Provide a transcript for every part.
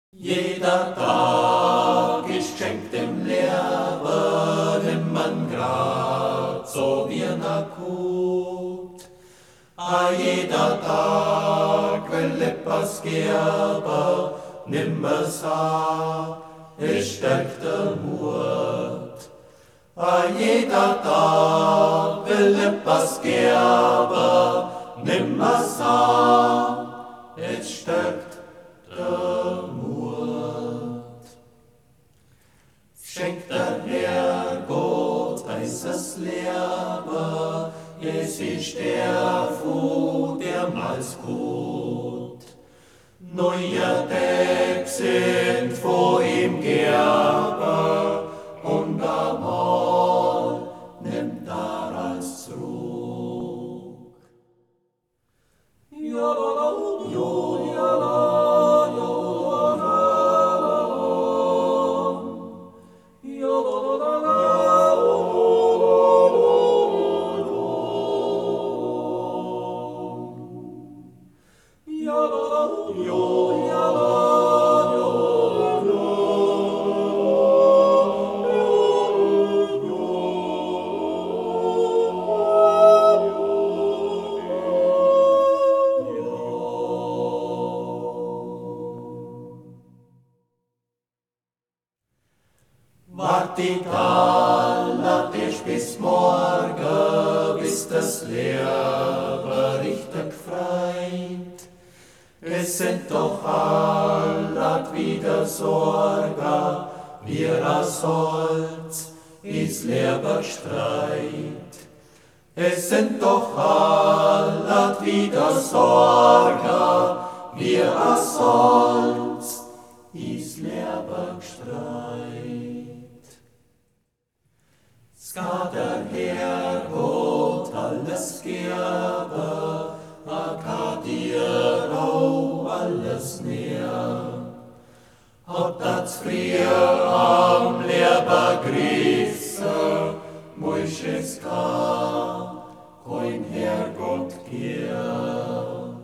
Jeder Tag ist geschenkt dem Leben, nimmer grad so wie na gut. A jeder Tag will etwas geben, nimmer sa, es stärkt der Mut. A jeder Tag will etwas geben, nimmer sa, es stärkt der Mut. Schenkt der Herr Gott dieses Leben, es ist der Fu, der mal's gut. Neue Tag sind vor ihm Gerbe, und einmal nimmt er als zurück. Wartet alle dich bis morgen, bis das Leben richtig freit. Es sind doch alle wieder Sorgen, wir als Holz ins Leben streit. Es sind doch alle wieder Sorgen, wir als Holz ins Leben streit. Ska der Herr Gott alles gebe, kann dir auch alles näher. Hat das früher am Leben griffen, muss es kein Herrgott geben.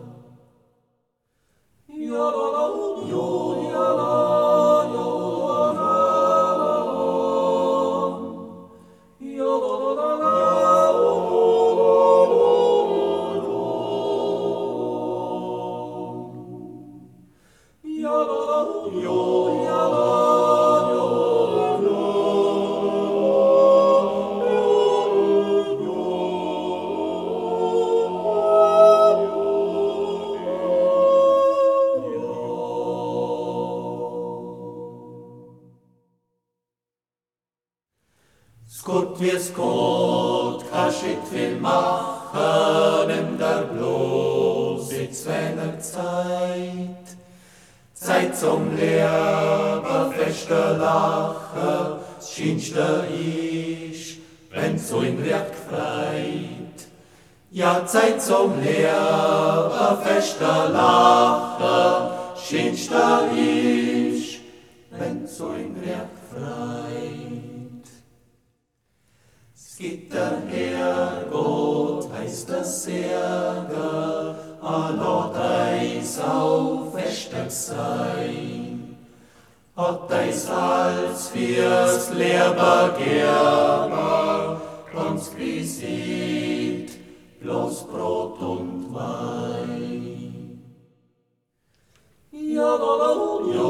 Gott wie's Gott, kann schit viel machen, nimm der bloß jetzt wenig Zeit. Zeit zum Leben, feste Lachen, das Schönste ist, wenn's so in Recht freit. Ja, Zeit zum Leben, feste Lachen, das Schönste ist, wenn's so in Recht freit. Es gibt der Herrgott, heißt das Särge, lasst eis auf festig sein. Hat eis als fürs Leben geben, ganz wie sieht, bloß Brot und Wein. Ja,